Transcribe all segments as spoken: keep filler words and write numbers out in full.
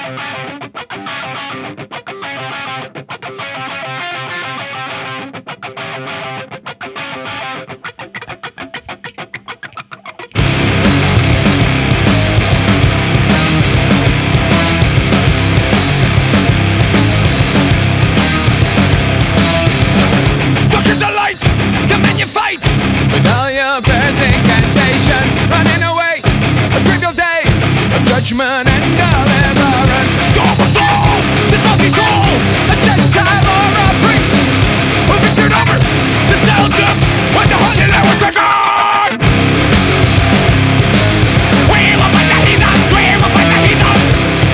Judgment and deliverance. Your soul, this monkey soul, a Gentile or a priest, who victored over the Celtics when the Holy Land was taken. We will fight the heathens, we will fight the heathens.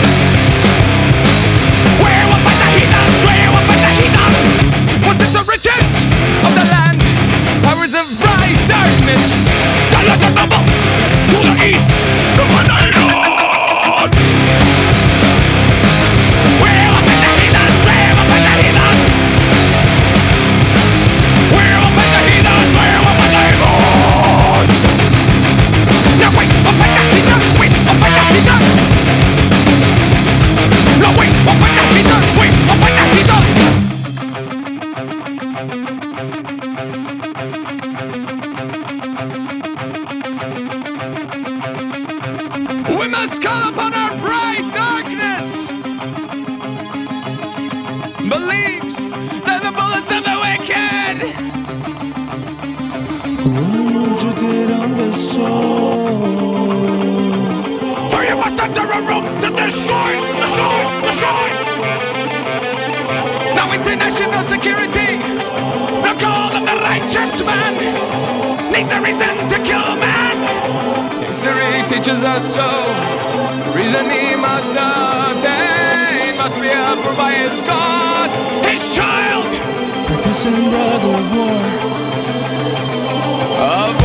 We will fight the heathens, we will fight the heathens. Was it the riches of the land, powers of bright darkness, that let the noble to the east, to the night? We must call upon our bright darkness. Believes that the bullets of the wicked. One was written on the soul. For you must enter a room to destroy, destroy, destroy. Now international security, the call of the righteous man, needs a reason to kill man. History teaches us so. The reason he must obtain must be approved by his God, his child, Partisan brother of war. of